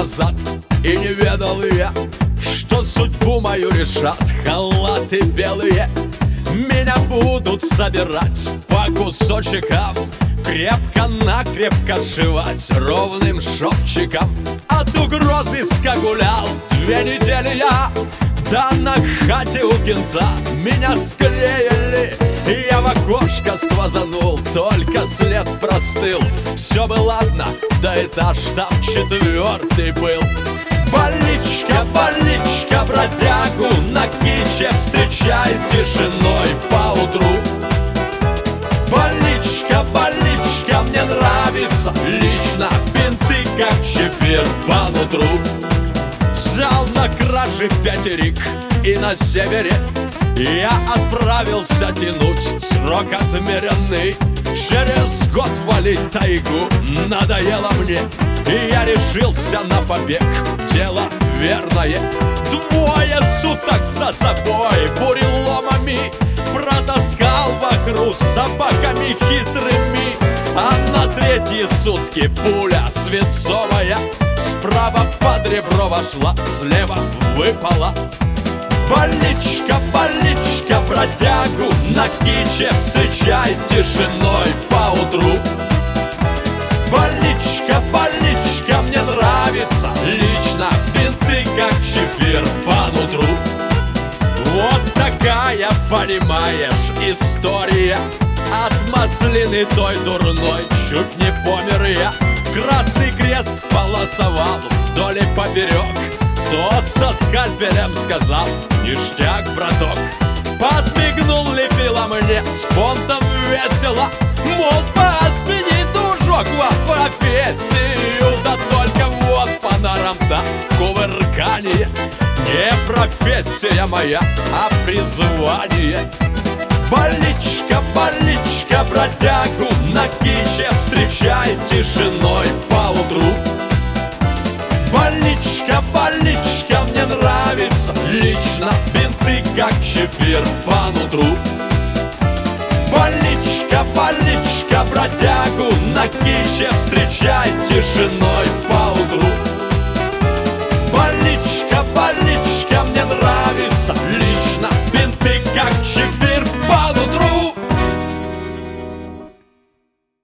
назад, и не ведал я, что судьбу мою решат халаты белые. Меня будут собирать по кусочкам, крепко-накрепко сшивать ровным шовчиком. От угрозы скагулял 2 недели я, да на хате у кента меня склеили. Я в окошко сквозанул, только след простыл. Все бы ладно, да этаж там 4-й был. Больничка, больничка, бродягу на киче встречает тишиной поутру. Больничка, больничка, мне нравится лично, бинты как чефир по нутру. Взял на краже 5 и на севере я отправился тянуть срок отмеренный. Через год валить тайгу надоело мне, и я решился на побег, дело верное. 2 суток за собой буреломами протаскал вокруг собаками хитрыми. А на 3-е сутки пуля свинцовая справа под ребро вошла, слева выпала. Больничка, больничка, бродягу на киче встречай тишиной поутру. Больничка, больничка, мне нравится лично, бинты как чефир по нутру. Вот такая, понимаешь, история. От маслины той дурной чуть не помер я. Красный крест полосовал вдоль и поперек. Тот со скальпелем сказал: ништяк, браток. Подмигнул лепила мне с понтом весело, мол, по спине дружок в профессию. Да только вот по норам-то кувырканье не профессия моя, а призвание. Больничка, больничка, бродягу на киче встречай тишиной поутру. Больничка, больничка, мне нравится лично, бинты как чефир по нутру. Больничка, больничка, бродягу на киче встречай тишиной